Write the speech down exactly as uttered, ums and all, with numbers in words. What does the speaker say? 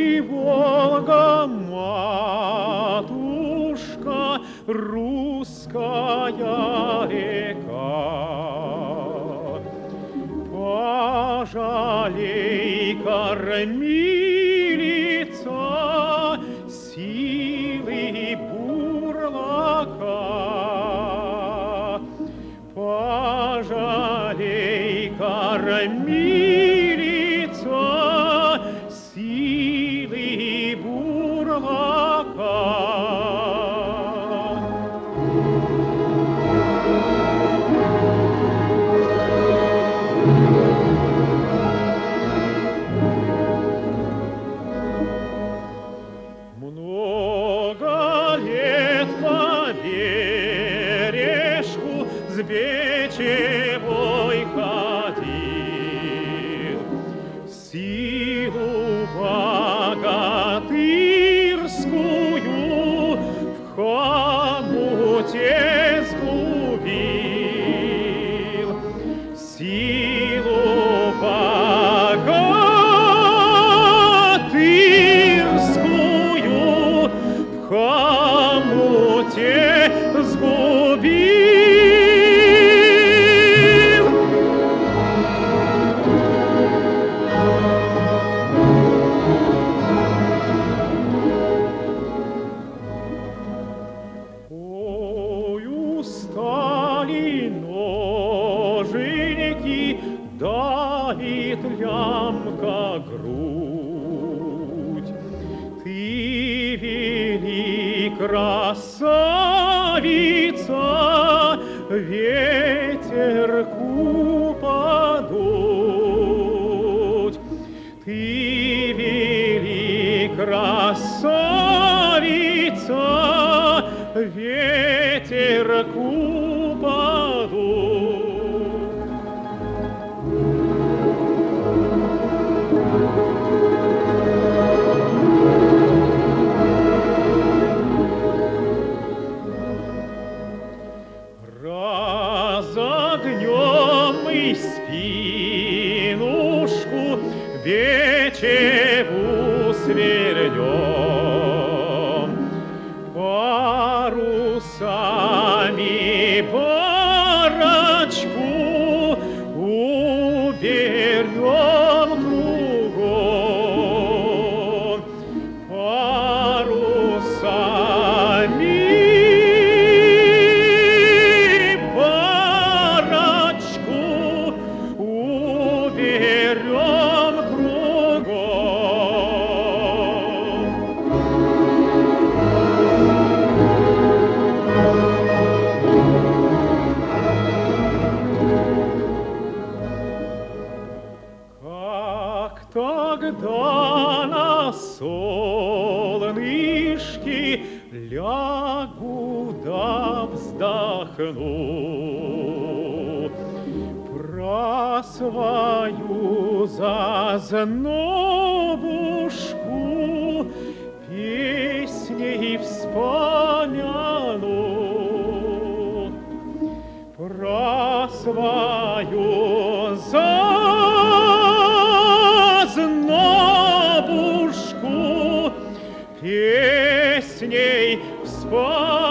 И Волга, матушка, русская река, пожалей, кормилица, силы бурлака, пожалей, кормилица, силы бурлака. Много лет по бережку с Бичевой ходил, силу богатырскую в хомуте сгубил, силу богатырскую в хомуте сгубил. Ой, устали ноженьки, давит лямка грудь. Ты вели, красавица, ветерку подуть. Ты вели, красавица, ветерку подуть. Разогнем мы спинушку, Бичеву свернем, парусами барочку уберем кругом, парусами уберем кругом. Как тогда на солнышке лягу да вздохну про свою зазнобушку, песней вспомяну, про свою зазнобушку, песней вспомяну.